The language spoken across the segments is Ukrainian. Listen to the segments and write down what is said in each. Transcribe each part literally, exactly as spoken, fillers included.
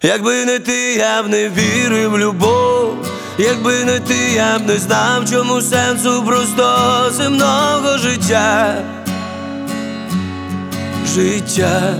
Якби не ти, я б не вірив в любов. Якби не ти, я б не знав, чому сенсу просто земного життя. Життя.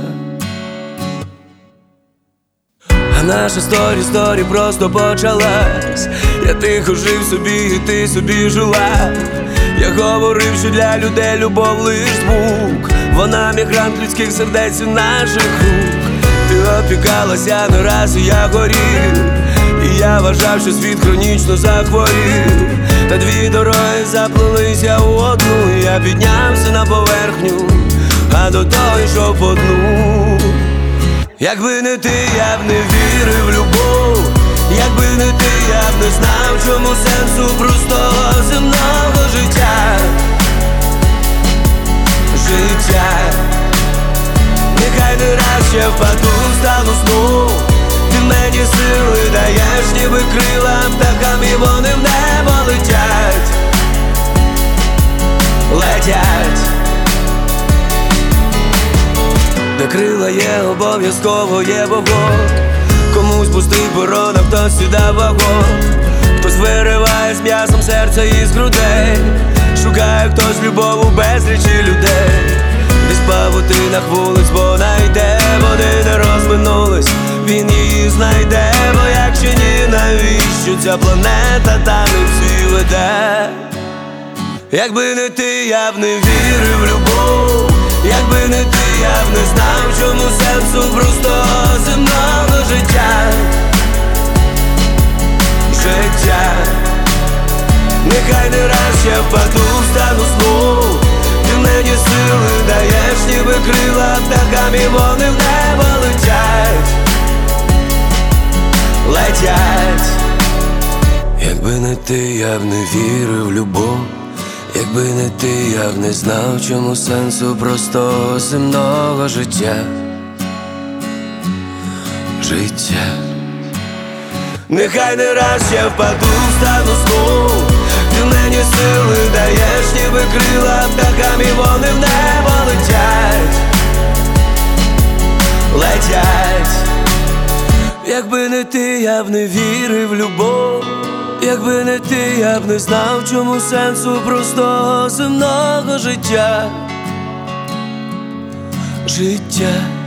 А наша сторі, сторі просто почалась. Я тихо жив собі, і ти собі жила. Я говорив, що для людей любов лиш звук. Вона мігрант людських сердець і наших рук. Ти опікалася не раз, і я горів. І я вважав, що світ хронічно захворів. Та дві дороги заплелися у одну. І я піднявся на поверхню, а до того йшов по дну. Якби не ти, я б не вірив в любов. Якби не ти, я б не знав, чому сенсу простого земного життя. Життя. Нехай не раз ще впаду, стану знов. Ти мені сили даєш, ніби крила птахам, і вони в небо летять. Летять. Де крила є, обов'язково є вогонь. Комусь пустий перон, а хтось сідав вагон. Хтось вириває з м'ясом серця із грудей. Шукає хтось любов у безлічі людей. Десь в павутинах вулиць вона йде. Вони не розминулись, він її знайде. Бо якщо ні, навіщо ця планета та не всі веде? Якби не ти, я б не вірив в любов. Якби не ти, я б не знав, чому сенсу простого земного життя. Життя. Нехай не раз ще впаду, встану знов. Ти мені сили даєш, ніби крила птахам, і вони в небо летять. Летять. Якби не ти, я б не вірив в любов. Якби не ти, я б не знав, чому сенсу простого земного життя. Життя. Нехай не раз ще впаду, встану знов. Ти мені сили даєш, ніби крила птахам, і вони в небо летять. Летять. Якби не ти, я б не вірив в любов. Якби не ти, я б не знав, чому сенсу простого земного життя. Життя.